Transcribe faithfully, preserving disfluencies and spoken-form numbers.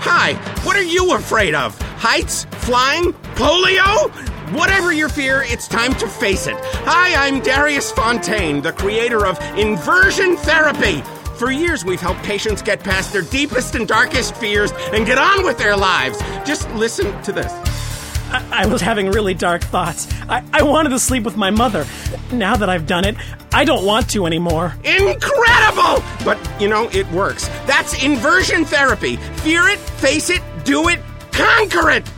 Hi, what are you afraid of? Heights? Flying? Polio? Whatever your fear, it's time to face it. Hi, I'm Darius Fontaine, the creator of Inversion Therapy. For years, we've helped patients get past their deepest and darkest fears and get on with their lives. Just listen to this. I, I was having really dark thoughts. I, I wanted to sleep with my mother. Now that I've done it, I don't want to anymore. Incredible! But, you know, it works. That's Inversion Therapy. Fear it, face it, do it, conquer it!